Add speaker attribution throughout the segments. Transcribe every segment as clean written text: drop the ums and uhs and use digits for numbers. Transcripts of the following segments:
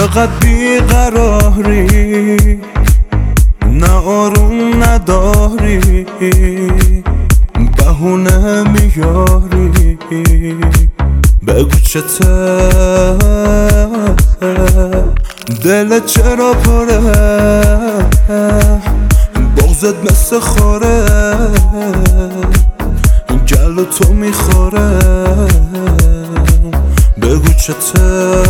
Speaker 1: چقدر بیقراری، نه آروم نداری، بهونه میاری. بگو چته دلت چرا پره، بغضت مثل خوره گلو تو میخوره. بگو چته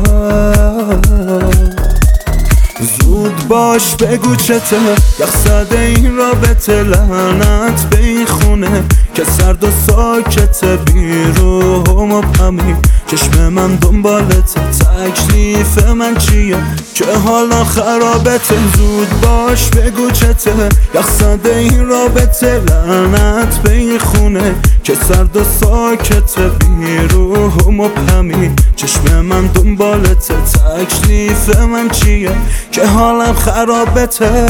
Speaker 1: زود باش، بگو چته یخ زده این رابطه، لعنت به این خونه که سرد و ساکته، بیروح و مبهمی چشم من دنبالته، تکلیف من چیه که حالا خرابته. زود باش بگو چته یخ زده این رابطه، لعنت به این خونه که سرد و ساکته، بیروح و مبهمی چشم من دنبالته، تکلیف من چیه که حالم خرابته.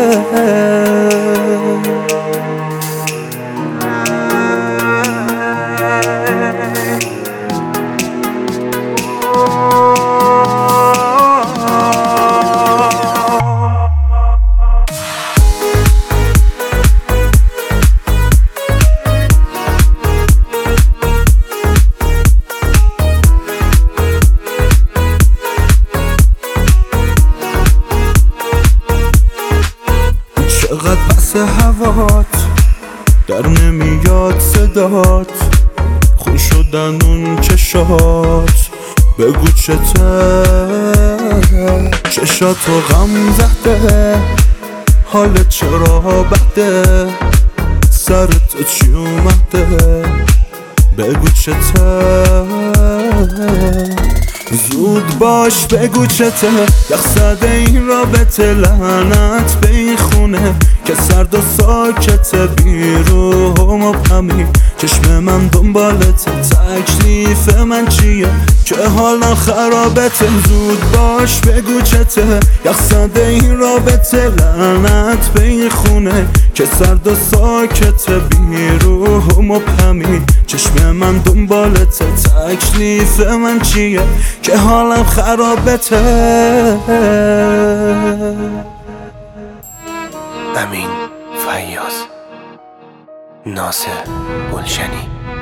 Speaker 1: چقدر بس هوات در نمیاد صدات، خون شدن اون چشات. بگو چته چشاتو غم زده، حالت چرا بده، سرت چی اومده. بگو چته زود باش، بگو چته یخ زده این رابطه، لعنت به این خونه که سرد و ساکته، بیروح و مبهمی چشم من دنبالته، تکلیف من چیه که حالا خرابته. زود باش بگو چته یخ زده این رابطه، لعنت به این خونه که سرد و ساکته، بیروح و مبهمی چشم من دنبالته، تکلیف من چیه که حالم خرابته.
Speaker 2: امین فیاض، ناصر گلشنی.